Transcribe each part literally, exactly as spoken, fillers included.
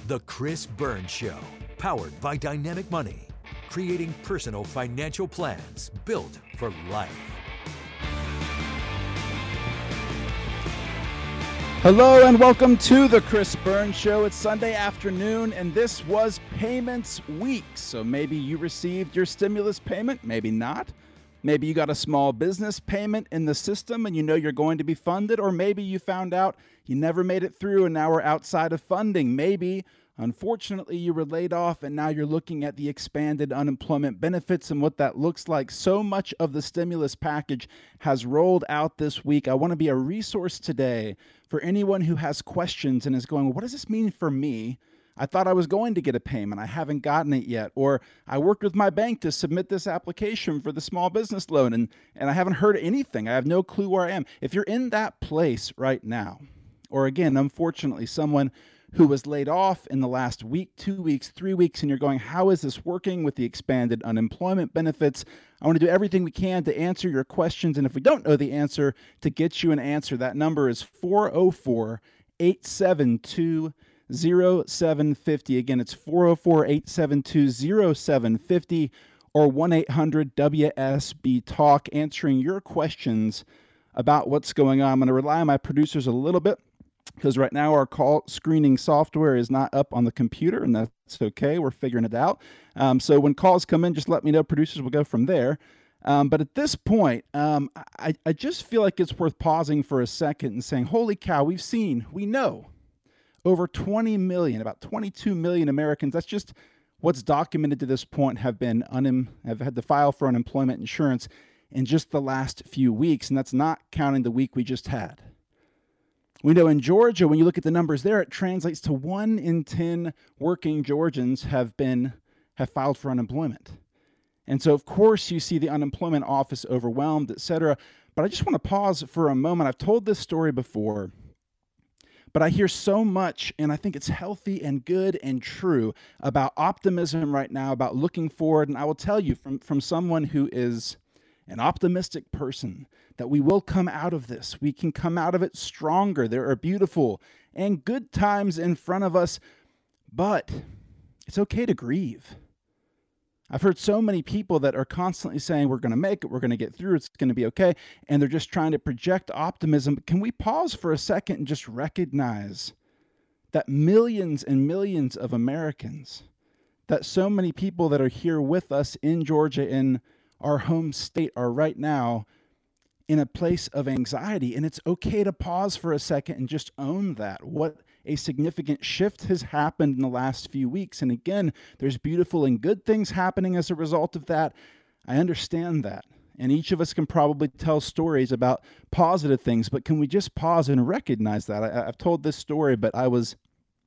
The Chris Burns Show, powered by Dynamic Money, creating personal financial plans built for life. Hello and welcome to The Chris Burns Show. It's Sunday afternoon and this was Payments Week. So maybe you received your stimulus payment, maybe not. Maybe you got a small business payment in the system and you know you're going to be funded, or maybe you found out you never made it through and now we're outside of funding. Maybe, unfortunately, you were laid off and now you're looking at the expanded unemployment benefits and what that looks like. So much of the stimulus package has rolled out this week. I want to be a resource today for anyone who has questions and is going, well, what does this mean for me? I thought I was going to get a payment. I haven't gotten it yet. Or I worked with my bank to submit this application for the small business loan and, and I haven't heard anything. I have no clue where I am. If you're in that place right now, or again, unfortunately, someone who was laid off in the last week, two weeks, three weeks, and you're going, how is this working with the expanded unemployment benefits? I want to do everything we can to answer your questions. And if we don't know the answer, to get you an answer. That number is four oh four, eight seven two, zero seven five zero. Again, it's four oh four, eight seven two, zero seven five zero or one eight hundred W S B Talk, answering your questions about what's going on. I'm going to rely on my producers a little bit because right now our call screening software is not up on the computer, and that's okay. We're figuring it out. Um, so when calls come in, just let me know. Producers will go from there. Um, but at this point, um, I, I just feel like it's worth pausing for a second and saying, holy cow, we've seen, we know, over twenty million, about twenty-two million Americans, that's just what's documented to this point, have been un- have had to file for unemployment insurance in just the last few weeks, and that's not counting the week we just had. We know in Georgia, when you look at the numbers there, it translates to one in ten working Georgians have been have filed for unemployment. And so, of course, you see the unemployment office overwhelmed, et cetera. But I just want to pause for a moment. I've told this story before, but I hear so much, and I think it's healthy and good and true, about optimism right now, about looking forward. And I will tell you from, from someone who is an optimistic person that we will come out of this. We can come out of it stronger. There are beautiful and good times in front of us, but it's okay to grieve. I've heard so many people that are constantly saying, we're going to make it, we're going to get through, it's going to be okay, and they're just trying to project optimism. Can we pause for a second and just recognize that millions and millions of Americans, that so many people that are here with us in Georgia, in our home state, are right now in a place of anxiety, and it's okay to pause for a second and just own that. What a significant shift has happened in the last few weeks. And again, there's beautiful and good things happening as a result of that. I understand that. And each of us can probably tell stories about positive things, but can we just pause and recognize that? I, I've told this story, but I was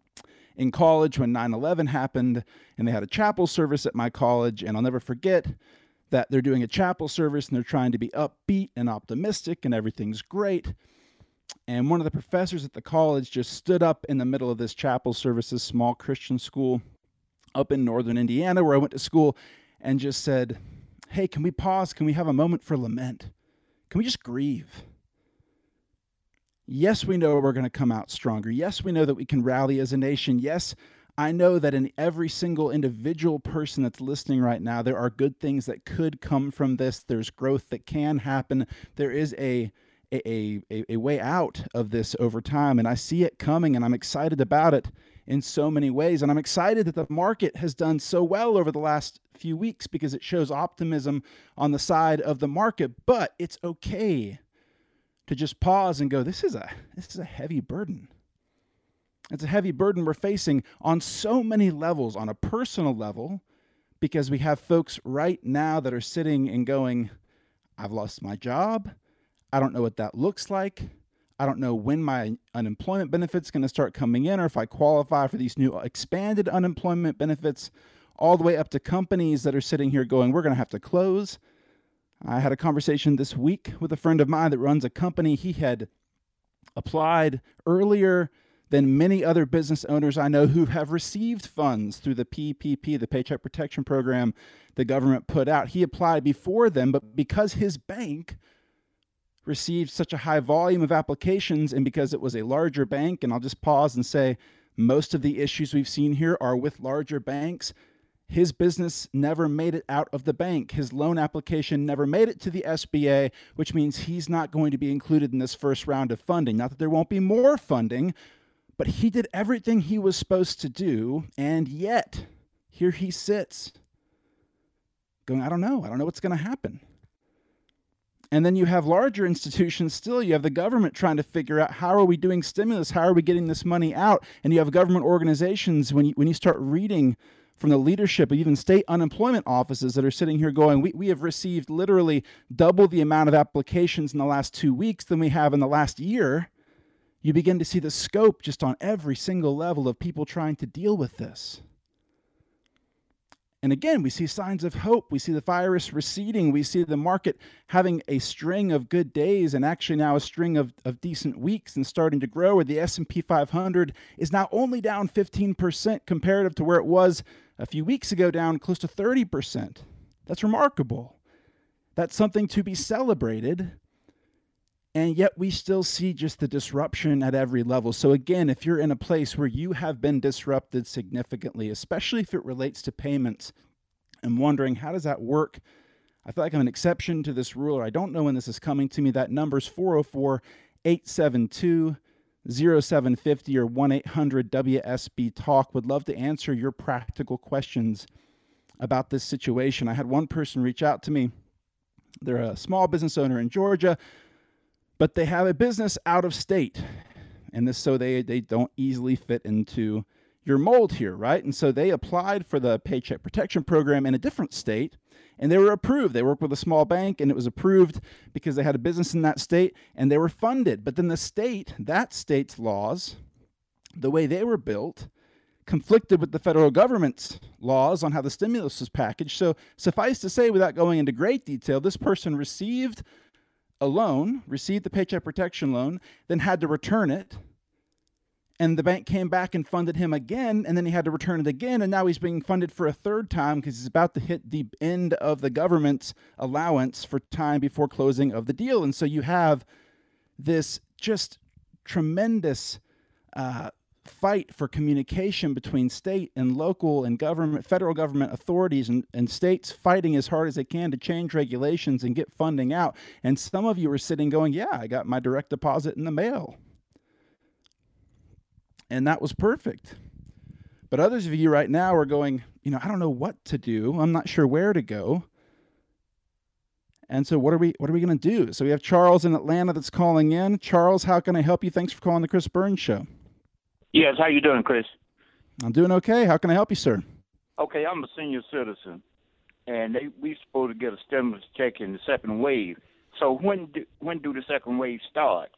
in college when nine eleven happened, and they had a chapel service at my college, and I'll never forget that they're doing a chapel service, and they're trying to be upbeat and optimistic, and everything's great. And one of the professors at the college just stood up in the middle of this chapel service, this small Christian school up in northern Indiana where I went to school, and just said, hey, can we pause? Can we have a moment for lament? Can we just grieve? Yes, we know we're going to come out stronger. Yes, we know that we can rally as a nation. Yes, I know that in every single individual person that's listening right now, there are good things that could come from this. There's growth that can happen. There is a A, a, a way out of this over time, and I see it coming, and I'm excited about it in so many ways. And I'm excited that the market has done so well over the last few weeks because it shows optimism on the side of the market. But it's okay to just pause and go, this is a this is a heavy burden. It's a heavy burden we're facing on so many levels, on a personal level, because we have folks right now that are sitting and going, I've lost my job. I don't know what that looks like. I don't know when my unemployment benefit's going to start coming in, or if I qualify for these new expanded unemployment benefits, all the way up to companies that are sitting here going, we're going to have to close. I had a conversation this week with a friend of mine that runs a company. He had applied earlier than many other business owners I know who have received funds through the P P P, the Paycheck Protection Program the government put out. He applied before them, but because his bank received such a high volume of applications, and because it was a larger bank, and I'll just pause and say, Most of the issues we've seen here are with larger banks. His business never made it out of the bank. His loan application never made it to the S B A, which means he's not going to be included in this first round of funding. Not that there won't be more funding, but he did everything he was supposed to do, and yet here he sits going, I don't know. I don't know what's going to happen. And then you have larger institutions still. You have the government trying to figure out, how are we doing stimulus? How are we getting this money out? And you have government organizations, when you, when you start reading from the leadership of even state unemployment offices that are sitting here going, we, we have received literally double the amount of applications in the last two weeks than we have in the last year. You begin to see the scope just on every single level of people trying to deal with this. And again, we see signs of hope. We see the virus receding. We see the market having a string of good days and actually now a string of, of decent weeks and starting to grow, where the S and P five hundred is now only down fifteen percent comparative to where it was a few weeks ago, down close to thirty percent. That's remarkable. That's something to be celebrated. And yet we still see just the disruption at every level. So again, if you're in a place where you have been disrupted significantly, especially if it relates to payments, and wondering, how does that work? I feel like I'm an exception to this rule, or I don't know when this is coming to me. That number's four oh four, eight seven two, oh seven five oh or one eight hundred W S B talk. Would love to answer your practical questions about this situation. I had one person reach out to me. They're a small business owner in Georgia, but they have a business out of state, and this so they they don't easily fit into your mold here, right? And so they applied for the Paycheck Protection Program in a different state, and they were approved. They worked with a small bank, and it was approved because they had a business in that state, and they were funded. But then the state, that state's laws, the way they were built, conflicted with the federal government's laws on how the stimulus was packaged. So suffice to say, without going into great detail, this person received a loan, received the Paycheck Protection loan, then had to return it. And the bank came back and funded him again, and then he had to return it again. And now he's being funded for a third time because he's about to hit the end of the government's allowance for time before closing of the deal. And so you have this just tremendous uh, fight for communication between state and local and government, federal government authorities and, and states fighting as hard as they can to change regulations and get funding out. And some of you are sitting going, yeah, I got my direct deposit in the mail. And that was perfect. But others of you right now are going, you know, I don't know what to do. I'm not sure where to go. And so what are we what are we going to do? So we have Charles in Atlanta that's calling in. Charles, how can I help you? Thanks for calling the Chris Burns Show. Yes, how you doing, Chris? I'm doing okay. How can I help you, sir? Okay, I'm a senior citizen, and they, we supposed to get a stimulus check in the second wave. So when do, when do the second wave start?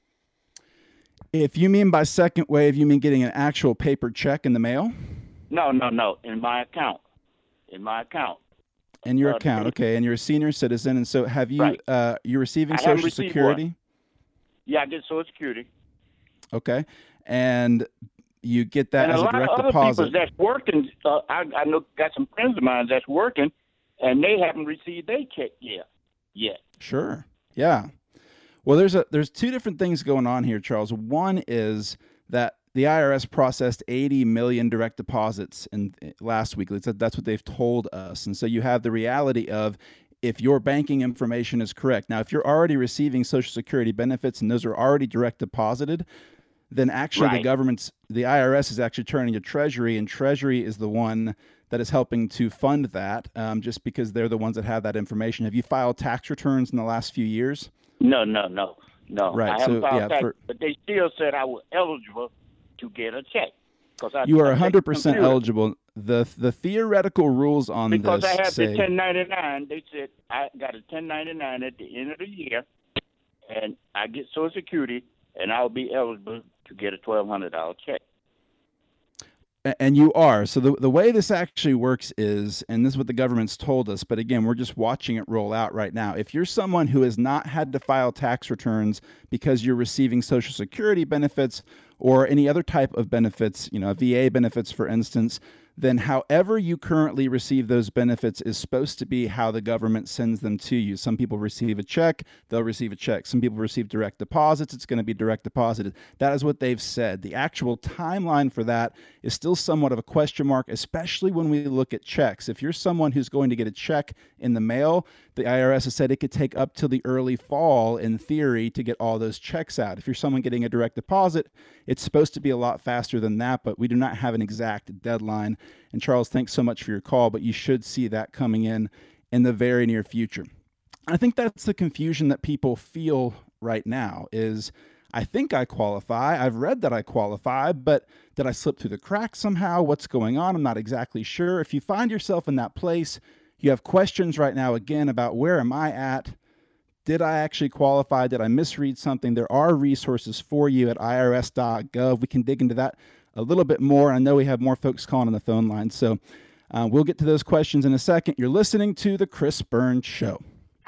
If you mean by second wave, you mean getting an actual paper check in the mail? No, no, no, in my account. In my account. In your uh, account, okay. And you're a senior citizen, and so have you, right. uh, you're receiving I haven't Social received Security? one. Yeah, I get Social Security. Okay. And you get that and as a, a lot direct of other deposit. people that's working, uh, I, I know got some friends of mine that's working, and they haven't received their check yet. Yet. Sure. Yeah. Well, there's a there's two different things going on here, Charles. One is that the I R S processed eighty million direct deposits in last week. That's what they've told us. And so you have the reality of, if your banking information is correct. Now, if you're already receiving Social Security benefits and those are already direct deposited, then actually right. the government's, the I R S is actually turning to Treasury, and Treasury is the one that is helping to fund that, um, just because they're the ones that have that information. Have you filed tax returns in the last few years? No, no, no, no. Right. I haven't so, filed yeah, tax, for, but they still said I was eligible to get a check. I, you are I one hundred percent eligible. The the theoretical rules on because this I have say, the ten ninety-nine. They said I got a ten ninety-nine at the end of the year, and I get Social Security, and I'll be eligible to get a twelve hundred dollars check. And you are. So the, the way this actually works is, and this is what the government's told us, but again, we're just watching it roll out right now. If you're someone who has not had to file tax returns because you're receiving Social Security benefits or any other type of benefits, you know, V A benefits, for instance, then however you currently receive those benefits is supposed to be how the government sends them to you. Some people receive a check, they'll receive a check. Some people receive direct deposits, it's going to be direct deposited. That is what they've said. The actual timeline for that is still somewhat of a question mark, especially when we look at checks. If you're someone who's going to get a check in the mail, the I R S has said it could take up till the early fall, in theory, to get all those checks out. If you're someone getting a direct deposit, it's supposed to be a lot faster than that, but we do not have an exact deadline. And Charles, thanks so much for your call, but you should see that coming in in the very near future. I think that's the confusion that people feel right now is, I think I qualify. I've read that I qualify, but did I slip through the cracks somehow? What's going on? I'm not exactly sure. If you find yourself in that place, you have questions right now, again, about where am I at? Did I actually qualify? Did I misread something? There are resources for you at I R S dot gov. We can dig into that a little bit more. I know we have more folks calling on the phone line, so uh, we'll get to those questions in a second. You're listening to The Chris Burns Show.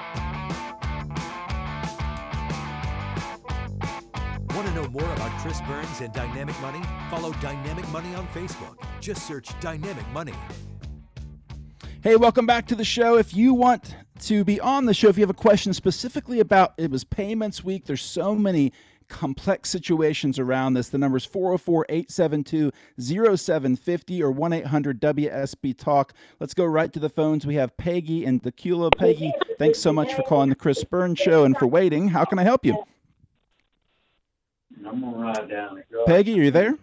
Want to know more about Chris Burns and Dynamic Money? Follow Dynamic Money on Facebook. Just search Dynamic Money. Hey, welcome back to the show. If you want to be on the show, if you have a question specifically about, it was payments week, there's so many complex situations around this. The number is four oh four, eight seven two, oh seven five oh or one eight hundred W S B talk. Let's go right to the phones. We have Peggy and Tequila. Peggy, thanks so much for calling the Chris Burns Show and for waiting. How can I help you? I'm gonna ride down. Peggy, are you there?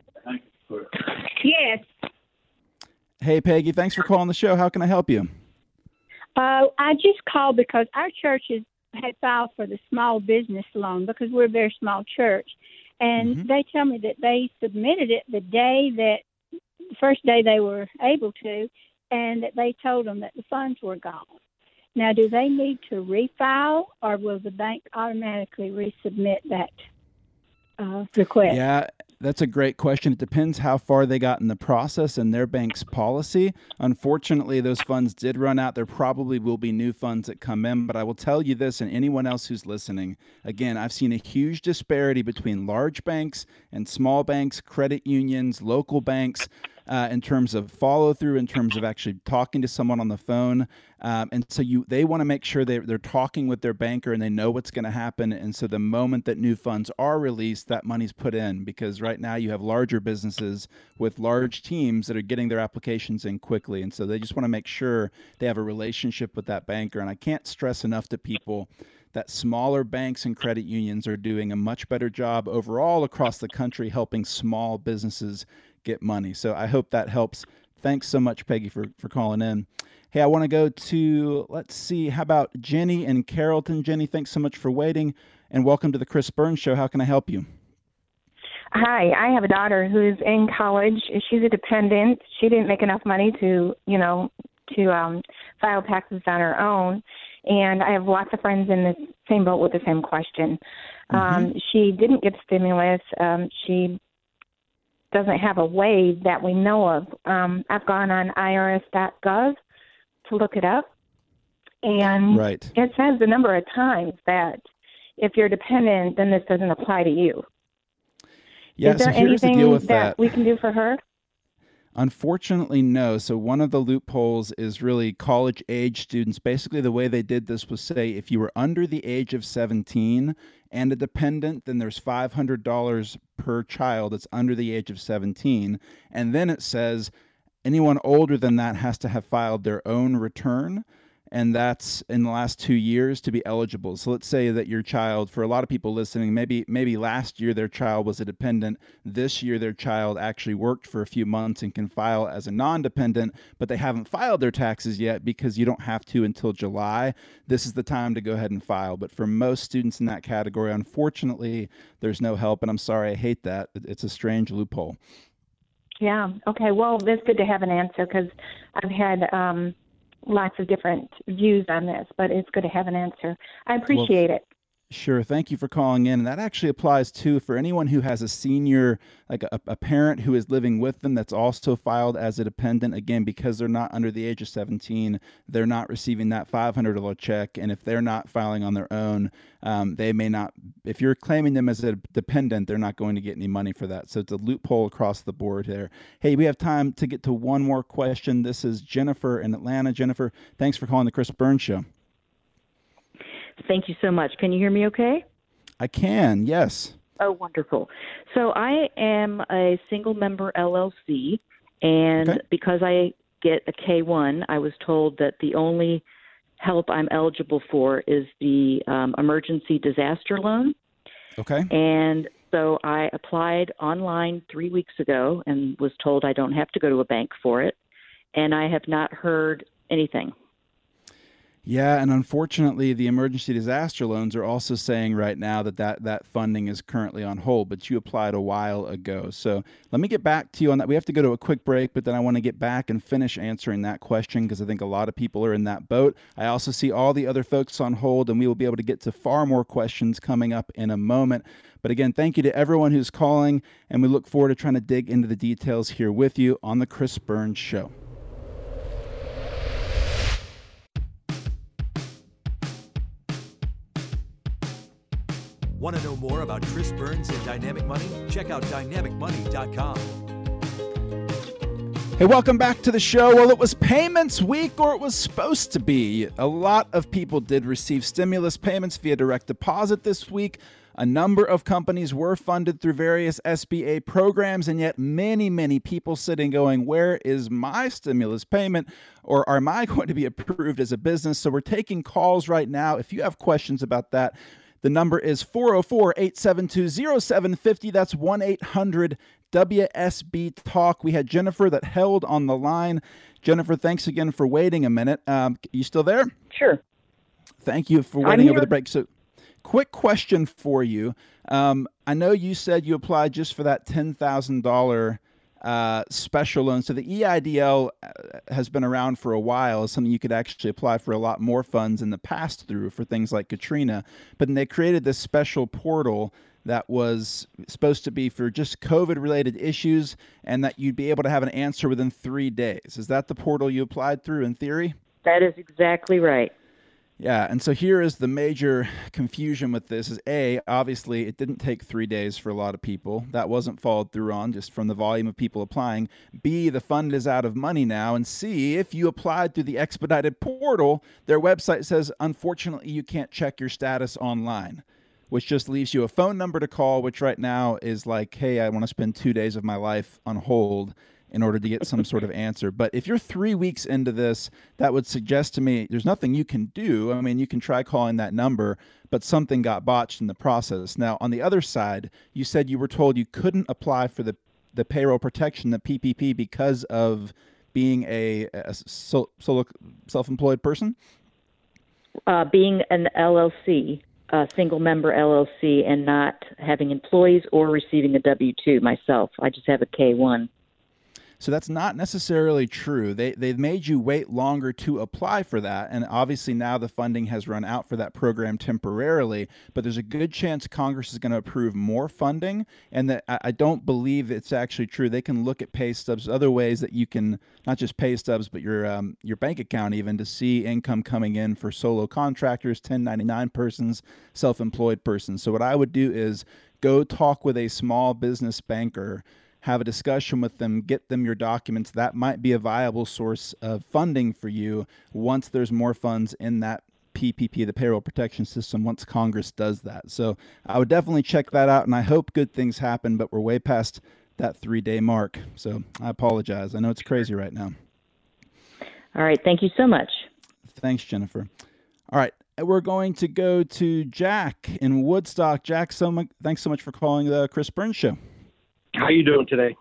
Yes. Hey, Peggy, thanks for calling the show. How can I help you? Uh, I just called because our church is, had filed for the small business loan because we're a very small church. And Mm-hmm. they tell me that they submitted it the day that, the first day they were able to, and that they told them that the funds were gone. Now, do they need to refile, or will the bank automatically resubmit that uh, request? Yeah, that's a great question. It depends how far they got in the process and their bank's policy. Unfortunately, those funds did run out. There probably will be new funds that come in, but I will tell you this, and anyone else who's listening, again, I've seen a huge disparity between large banks and small banks, credit unions, local banks, Uh, in terms of follow through, in terms of actually talking to someone on the phone. Um, and so you, they want to make sure they, they're talking with their banker and they know what's going to happen. And so the moment that new funds are released, that money's put in, because right now you have larger businesses with large teams that are getting their applications in quickly. And so they just want to make sure they have a relationship with that banker. And I can't stress enough to people that smaller banks and credit unions are doing a much better job overall across the country helping small businesses get money. So I hope that helps. Thanks so much, Peggy, for, for calling in. Hey, I want to go to, let's see, how about Jenny in Carrollton? Jenny, thanks so much for waiting, and welcome to the Chris Burns Show. How can I help you? Hi, I have a daughter who's in college. She's a dependent. She didn't make enough money to, you know, to um, file taxes on her own. And I have lots of friends in the same boat with the same question. Mm-hmm. Um, she didn't get stimulus. Um, she doesn't have a way that we know of. Um, I've gone on I R S dot gov to look it up, and right. It says a number of times that if you're dependent, then this doesn't apply to you. Yeah, Is there so here's anything the deal with that, that we can do for her? Unfortunately, no. So one of the loopholes is really college age students. Basically, the way they did this was say if you were under the age of seventeen and a dependent, then there's five hundred dollars per child that's under the age of seventeen. And then it says anyone older than that has to have filed their own return. And that's in the last two years to be eligible. So let's say that your child, for a lot of people listening, maybe maybe last year their child was a dependent. This year their child actually worked for a few months and can file as a non-dependent, but they haven't filed their taxes yet because you don't have to until July. This is the time to go ahead and file. But for most students in that category, unfortunately, there's no help. And I'm sorry, I hate that. It's a strange loophole. Yeah. Okay. Well, it's good to have an answer because I've had um, lots of different views on this, but it's good to have an answer. I appreciate well, it. Sure. Thank you for calling in. And that actually applies too for anyone who has a senior, like a, a parent who is living with them that's also filed as a dependent. Again, because they're not under the age of seventeen, they're not receiving that five hundred dollars check. And if they're not filing on their own, um, they may not, if you're claiming them as a dependent, they're not going to get any money for that. So it's a loophole across the board there. Hey, we have time to get to one more question. This is Jennifer in Atlanta. Jennifer, thanks for calling the Chris Burns Show. Thank you so much. Can you hear me okay? I can, yes. Oh, wonderful. So I am a single member L L C, and Okay. because I get a K one, I was told that the only help I'm eligible for is the um, emergency disaster loan. Okay. And so I applied online three weeks ago and was told I don't have to go to a bank for it, and I have not heard anything. Yeah, and unfortunately, the emergency disaster loans are also saying right now that, that that funding is currently on hold, but you applied a while ago. So let me get back to you on that. We have to go to a quick break, but then I want to get back and finish answering that question because I think a lot of people are in that boat. I also see all the other folks on hold, and we will be able to get to far more questions coming up in a moment. But again, thank you to everyone who's calling, and we look forward to trying to dig into the details here with you on The Chris Burns Show. Want to know more about Chris Burns and Dynamic Money? Check out dynamic money dot com. Hey, welcome back to the show. Well, it was payments week, or it was supposed to be. A lot of people did receive stimulus payments via direct deposit this week. A number of companies were funded through various S B A programs, and yet many, many people sitting going, where is my stimulus payment? Or am I going to be approved as a business? So we're taking calls right now. If you have questions about that, the number is four oh four, eight seven two, oh seven five oh. That's one eight hundred W S B Talk. We had Jennifer that held on the line. Jennifer, thanks again for waiting a minute. Um, you still there? Sure. Thank you for waiting over the break. So quick question for you. Um, I know you said you applied just for that ten thousand dollars uh, special loan. So the E I D L has been around for a while. It's something you could actually apply for a lot more funds in the past through for things like Katrina. But then they created this special portal that was supposed to be for just COVID-related issues and that you'd be able to have an answer within three days. Is that the portal you applied through in theory? That is exactly right. Yeah, and so here is the major confusion with this is A, obviously it didn't take three days for a lot of people. That wasn't followed through on just from the volume of people applying. B, the fund is out of money now. And C, if you applied through the expedited portal, their website says, unfortunately, you can't check your status online, which just leaves you a phone number to call, which right now is like, hey, I want to spend two days of my life on hold in order to get some sort of answer. But if you're three weeks into this, that would suggest to me there's nothing you can do. I mean, you can try calling that number, but something got botched in the process. Now, on the other side, you said you were told you couldn't apply for the, the payroll protection, the P P P, because of being a, a solo, self-employed person? Uh, being an L L C, a single member L L C, and not having employees or receiving a W two myself. I just have a K one. So that's not necessarily true. They, they've made you wait longer to apply for that. And obviously now the funding has run out for that program temporarily, but there's a good chance Congress is going to approve more funding. And that I, I don't believe it's actually true. They can look at pay stubs, other ways that you can, not just pay stubs, but your, um, your bank account even, to see income coming in for solo contractors, ten ninety-nine persons, self-employed persons. So what I would do is go talk with a small business banker, have a discussion with them, get them your documents. That might be a viable source of funding for you once there's more funds in that P P P, the payroll protection system, once Congress does that. So I would definitely check that out, and I hope good things happen, but we're way past that three-day mark. So I apologize. I know it's crazy right now. All right. Thank you so much. Thanks, Jennifer. All right. We're going to go to Jack in Woodstock. Jack, so much, thanks so much for calling the Chris Burns Show. How you doing today?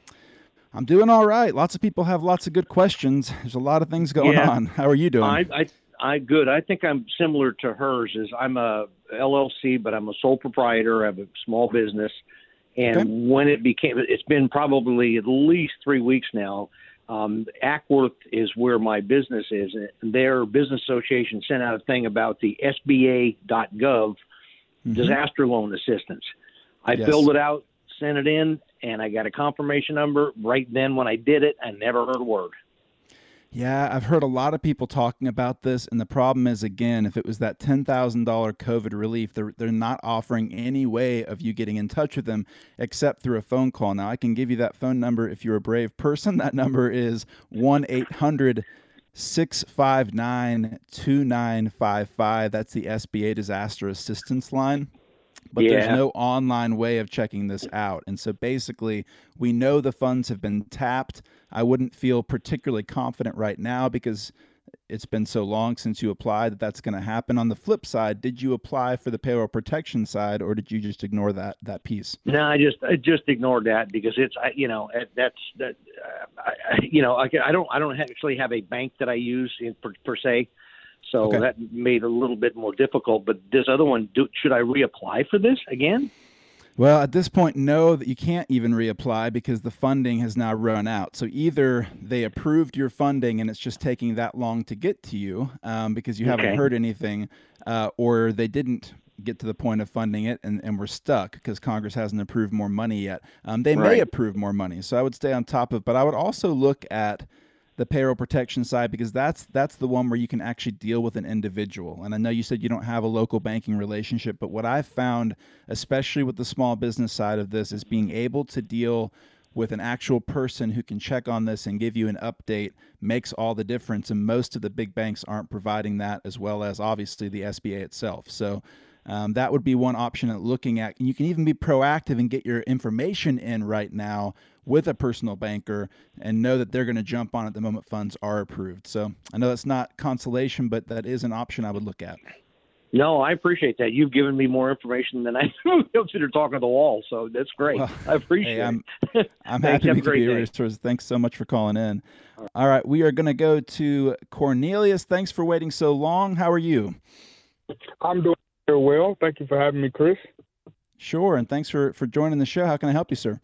I'm doing all right. Lots of people have lots of good questions. There's a lot of things going yeah. on. How are you doing? I, I, I good. I think I'm similar to hers. Is I'm a L L C, but I'm a sole proprietor. I have a small business, and okay. when it became, it's been probably at least three weeks now. Um, Ackworth is where my business is. And their business association sent out a thing about the S B A dot gov mm-hmm. disaster loan assistance. I yes. filled it out, sent it in, and I got a confirmation number right then when I did it. I never heard a word. Yeah, I've heard a lot of people talking about this, and the problem is, again, if it was that ten thousand dollars COVID relief, they're, they're not offering any way of you getting in touch with them except through a phone call. Now, I can give you that phone number if you're a brave person. That number is one eight hundred six five nine two nine five five. That's the S B A Disaster Assistance Line. But yeah. there's no online way of checking this out. And so basically, we know the funds have been tapped. I wouldn't feel particularly confident right now because it's been so long since you applied that that's going to happen. On the flip side, did you apply for the payroll protection side, or did you just ignore that that piece? No, I just I just ignored that because it's I, you know that's that uh, I, you know I, I don't I don't actually have a bank that I use in, per, per se. So okay. that made it a little bit more difficult. But this other one, do, should I reapply for this again? Well, at this point, no, that you can't even reapply because the funding has now run out. So either they approved your funding and it's just taking that long to get to you um, because you haven't okay. heard anything, uh, or they didn't get to the point of funding it and, and we're stuck because Congress hasn't approved more money yet. Um, they right. may approve more money. So I would stay on top of it. But I would also look at the payroll protection side because that's that's the one where you can actually deal with an individual. And I know you said you don't have a local banking relationship, but what I've found, especially with the small business side of this, is being able to deal with an actual person who can check on this and give you an update makes all the difference. And most of the big banks aren't providing that, as well as obviously the S B A itself. So um, that would be one option at looking at. And you can even be proactive and get your information in right now with a personal banker and know that they're going to jump on it the moment funds are approved. So I know that's not consolation, but that is an option I would look at. No, I appreciate that. You've given me more information than I consider talking to the wall, so that's great. Well, I appreciate hey, I'm, it. I'm Thanks, happy have we a could great be a day. resource. Thanks so much for calling in. All right, we are going to go to Cornelius. Thanks for waiting so long. How are you? I'm doing very well. Thank you for having me, Chris. Sure, and thanks for, for joining the show. How can I help you, sir?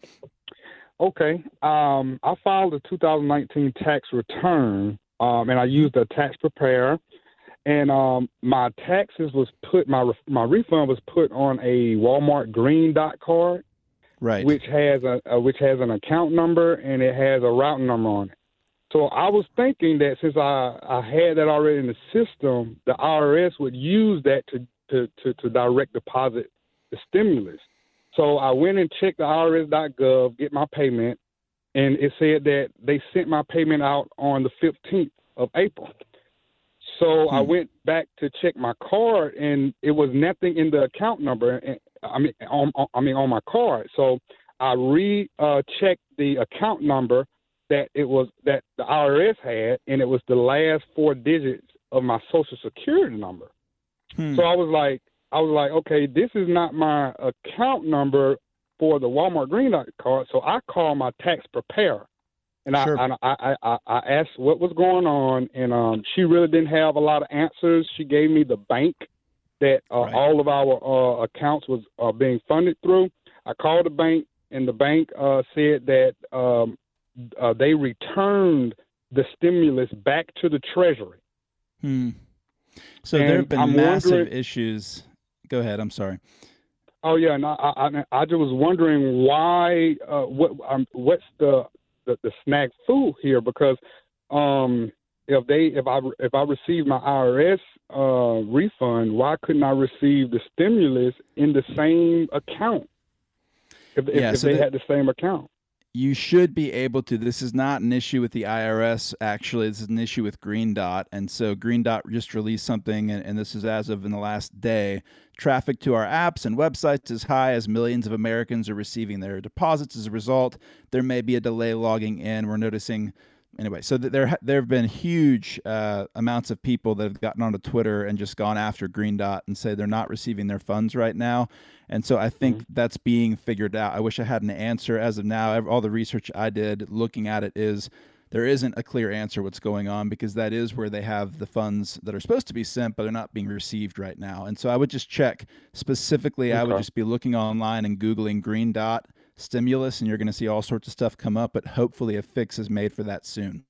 Okay. Um, I filed a two thousand nineteen tax return, um, and I used a tax preparer. And um, my taxes was put, my my refund was put on a Walmart Green Dot card, right? Which has a, a which has an account number and it has a routing number on it. So I was thinking that since I, I had that already in the system, the I R S would use that to to, to, to direct deposit the stimulus. So I went and checked the I R S dot gov, get my payment, and it said that they sent my payment out on the fifteenth of April. So hmm. I went back to check my card, and it was nothing in the account number. I mean, on, I mean on my card. So I re-checked the account number that it was that the I R S had, and it was the last four digits of my Social Security number. Hmm. So I was like. I was like, okay, this is not my account number for the Walmart Green Dot card. So I called my tax preparer, and sure. I, I, I I asked what was going on, and um, she really didn't have a lot of answers. She gave me the bank that uh, right. all of our uh, accounts was uh, being funded through. I called the bank, and the bank uh, said that um, uh, they returned the stimulus back to the Treasury. Hmm. So and there have been I'm massive issues. Go ahead. I'm sorry. Oh yeah, and I I, I just was wondering why. Uh, what um, what's the, the the snag fool here? Because um, if they if I if I receive my I R S uh, refund, why couldn't I receive the stimulus in the same account? If, yeah, if, so if they the, had the same account. You should be able to. This is not an issue with the I R S, actually. This is an issue with Green Dot. And so Green Dot just released something, and, and this is as of in the last day. Traffic to our apps and websites is high as millions of Americans are receiving their deposits. As a result, there may be a delay logging in. We're noticing... Anyway, so there there have been huge uh, amounts of people that have gotten onto Twitter and just gone after Green Dot and say they're not receiving their funds right now. And so I think mm-hmm. that's being figured out. I wish I had an answer. As of now, all the research I did looking at it is there isn't a clear answer what's going on, because that is where they have the funds that are supposed to be sent, but they're not being received right now. And so I would just check specifically. Okay. I would just be looking online and Googling Green Dot stimulus, and you're going to see all sorts of stuff come up, but hopefully a fix is made for that soon.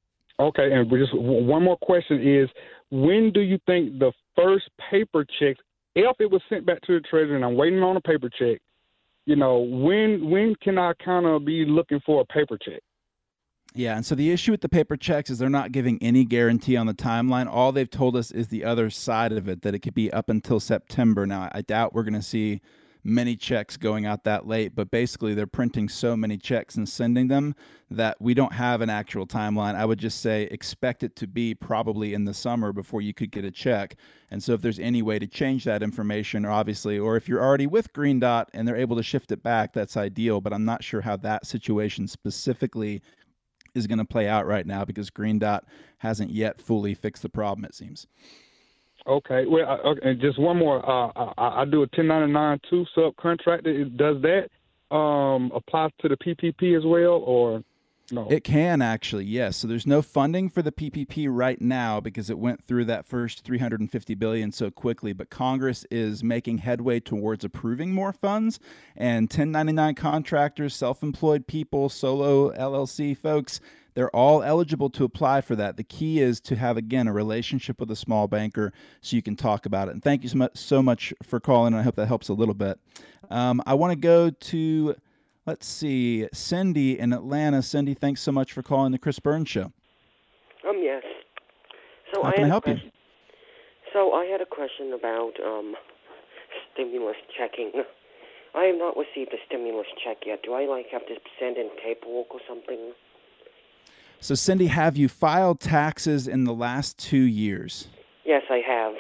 Okay, and just one more question is, when do you think the first paper checks if it was sent back to the Treasury and I'm waiting on a paper check, you know, when when can I kind of be looking for a paper check? Yeah, and so the issue with the paper checks is they're not giving any guarantee on the timeline. All they've told us is the other side of it, that it could be up until September. Now, I doubt we're going to see many checks going out that late, but basically they're printing so many checks and sending them that we don't have an actual timeline. I would just say expect it to be probably in the summer before you could get a check. And so if there's any way to change that information, or obviously, or if you're already with Green Dot and they're able to shift it back, that's ideal, but I'm not sure how that situation specifically is going to play out right now because Green Dot hasn't yet fully fixed the problem, it seems. Okay. Well, uh, okay, and just one more. Uh, I, I do a ten ninety-nine two subcontractor. Does that um, apply to the P P P as well, or no? It can actually, yes. So there's no funding for the P P P right now because it went through that first three hundred fifty billion dollars so quickly. But Congress is making headway towards approving more funds, and ten ninety-nine contractors, self-employed people, solo L L C folks, they're all eligible to apply for that. The key is to have, again, a relationship with a small banker so you can talk about it. And thank you so much, so much for calling. I hope that helps a little bit. Um, I want to go to, let's see, Cindy in Atlanta. Cindy, thanks so much for calling the Chris Burns Show. Um, yes. So How I can I had help a you? question- So I had a question about um, stimulus checking. I have not received a stimulus check yet. Do I, like, have to send in paperwork or something? So, Cindy, have you filed taxes in the last two years? Yes, I have.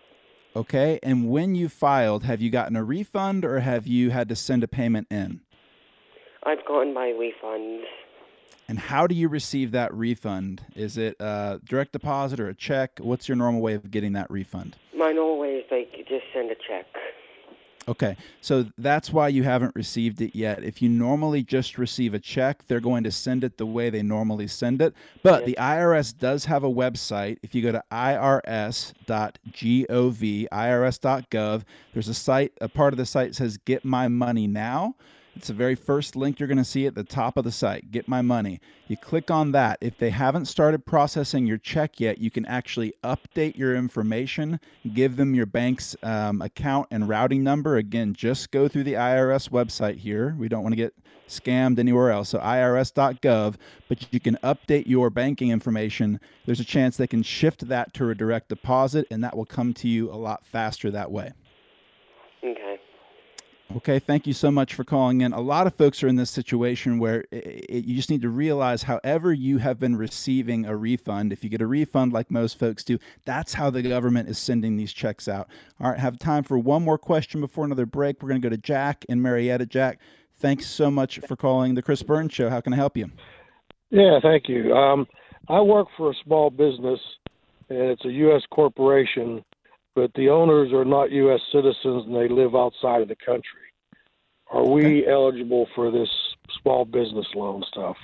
Okay. And when you filed, have you gotten a refund or have you had to send a payment in? I've gotten my refunds. And how do you receive that refund? Is it a direct deposit or a check? What's your normal way of getting that refund? My normal way is they just send a check. Okay, so that's why you haven't received it yet. If you normally just receive a check, they're going to send it the way they normally send it. But the I R S does have a website. If you go to I R S dot gov, I R S dot gov, there's a site, a part of the site says Get My Money Now. It's the very first link you're going to see at the top of the site, Get My Money. You click on that. If they haven't started processing your check yet, you can actually update your information, give them your bank's um, account and routing number. Again, just go through the I R S website here. We don't want to get scammed anywhere else. So I R S dot gov, but you can update your banking information. There's a chance they can shift that to a direct deposit, and that will come to you a lot faster that way. Okay. Okay, thank you so much for calling in. A lot of folks are in this situation where it, it, you just need to realize however you have been receiving a refund, if you get a refund like most folks do, that's how the government is sending these checks out. All right, have time for one more question before another break. We're going to go to Jack in Marietta. Jack, thanks so much for calling the Chris Burns Show. How can I help you? Yeah, thank you. Um, I work for a small business, and it's a U S corporation, but the owners are not U S citizens and they live outside of the country. Are we okay. eligible for this small business loan stuff?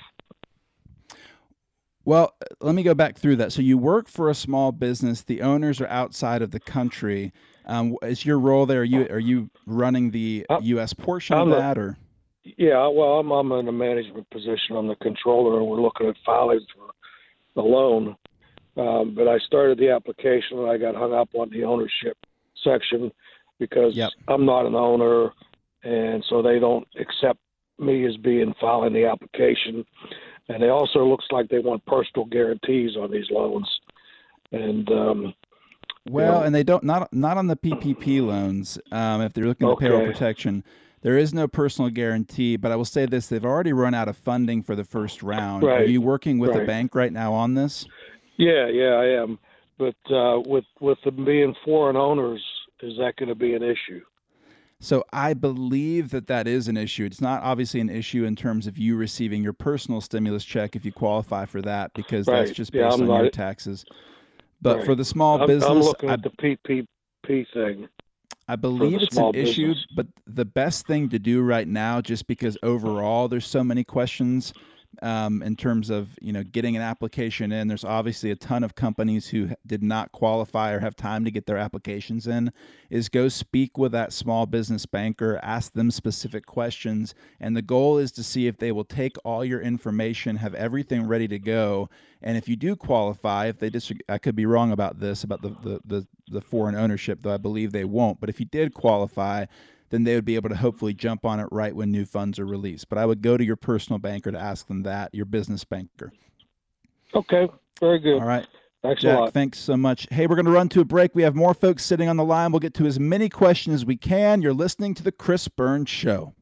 Well, let me go back through that. So you work for a small business. The owners are outside of the country. Um, is your role there? Are you are you running the uh, U S portion I'm of that, a, or? Yeah, well, I'm I'm in a management position. I'm the controller, and we're looking at filing for the loan. Um, but I started the application, and I got hung up on the ownership section because yep. I'm not an owner, and so they don't accept me as being filing the application. And they also looks like they want personal guarantees on these loans. And um, well, you know, and they don't not not on the P P P loans. Um, if they're looking at okay. payroll protection, there is no personal guarantee. But I will say this: they've already run out of funding for the first round. Right. Are you working with right. a bank right now on this? Yeah, yeah, I am. But uh, with with them being foreign owners, is that going to be an issue? So I believe that that is an issue. It's not obviously an issue in terms of you receiving your personal stimulus check if you qualify for that, because right. that's just based yeah, on not, your taxes. But right. for the small I'm, business, I'm looking I, at the P P P thing. I believe it's an business. issue, but the best thing to do right now, just because overall there's so many questions, um, in terms of, you know, getting an application in. There's obviously a ton of companies who did not qualify or have time to get their applications in, is go speak with that small business banker, ask them specific questions. And the goal is to see if they will take all your information, have everything ready to go. And if you do qualify, if they disagree, I could be wrong about this, about the, the, the, the foreign ownership, though I believe they won't. But if you did qualify, then they would be able to hopefully jump on it right when new funds are released. But I would go to your personal banker to ask them that, your business banker. Okay, very good. All right. Thanks Jack, a lot. thanks so much. Hey, we're going to run to a break. We have more folks sitting on the line. We'll get to as many questions as we can. You're listening to The Chris Burns Show.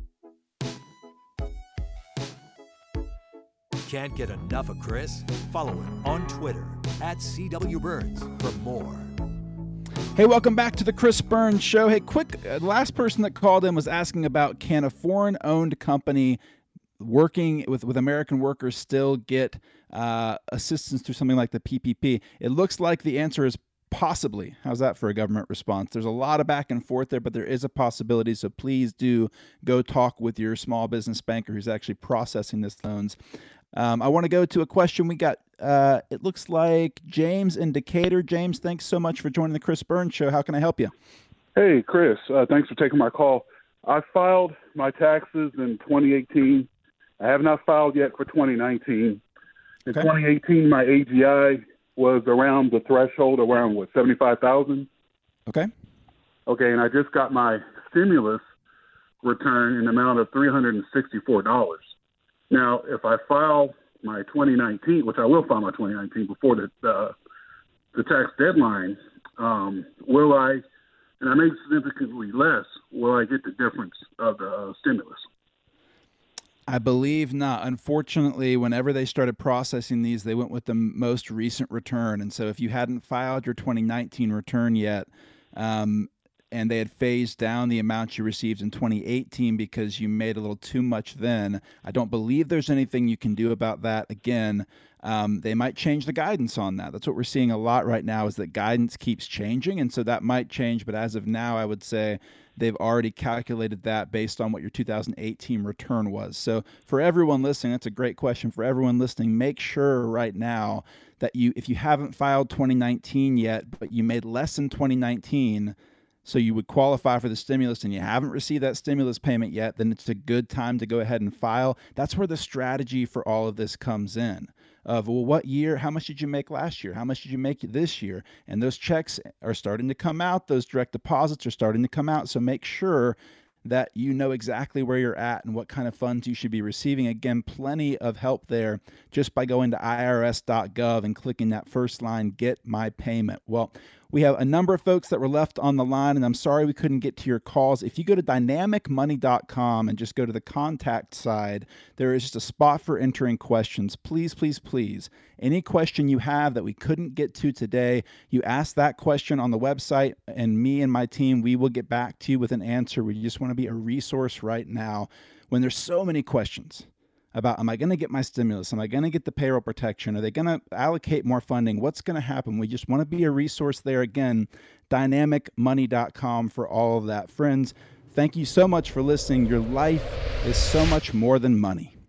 Can't get enough of Chris? Follow him on Twitter at C W Burns for more. Hey, welcome back to the Chris Burns Show. Hey, quick, uh, the last person that called in was asking about, can a foreign-owned company working with, with American workers still get uh, assistance through something like the P P P? It looks like the answer is possibly. How's that for a government response? There's a lot of back and forth there, but there is a possibility, so please do go talk with your small business banker who's actually processing this loans. Um, I want to go to a question we got. Uh, it looks like James in Decatur. James, thanks so much for joining the Chris Burns Show. How can I help you? Hey, Chris. Uh, thanks for taking my call. I filed my taxes in twenty eighteen. I have not filed yet for twenty nineteen. In okay. twenty eighteen, my A G I was around the threshold, around, what, seventy-five thousand dollars? Okay. Okay, and I just got my stimulus return in the amount of three hundred sixty-four dollars. Now, if I file my twenty nineteen, which I will file my twenty nineteen before the uh, the tax deadline, um, will I, and I make significantly less, will I get the difference of the uh, stimulus? I believe not. Unfortunately, whenever they started processing these, they went with the most recent return. And so if you hadn't filed your twenty nineteen return yet, um, and they had phased down the amount you received in twenty eighteen because you made a little too much then, I don't believe there's anything you can do about that. Again, um, they might change the guidance on that. That's what we're seeing a lot right now, is that guidance keeps changing, and so that might change. But as of now, I would say they've already calculated that based on what your two thousand eighteen return was. So for everyone listening, that's a great question. For everyone listening, make sure right now that you, if you haven't filed twenty nineteen yet, but you made less than twenty nineteen, so you would qualify for the stimulus and you haven't received that stimulus payment yet, then it's a good time to go ahead and file. That's where the strategy for all of this comes in. Of, well, what year, how much did you make last year? How much did you make this year? And those checks are starting to come out. Those direct deposits are starting to come out. So make sure that you know exactly where you're at and what kind of funds you should be receiving. Again, plenty of help there just by going to I R S dot gov and clicking that first line, Get My Payment. Well, we have a number of folks that were left on the line, and I'm sorry we couldn't get to your calls. If you go to dynamic money dot com and just go to the contact side, there is just a spot for entering questions. Please, please, please, any question you have that we couldn't get to today, you ask that question on the website, and me and my team, we will get back to you with an answer. We just want to be a resource right now when there's so many questions about, am I going to get my stimulus? Am I going to get the payroll protection? Are they going to allocate more funding? What's going to happen? We just want to be a resource there. Again, dynamic money dot com for all of that. Friends, thank you so much for listening. Your life is so much more than money.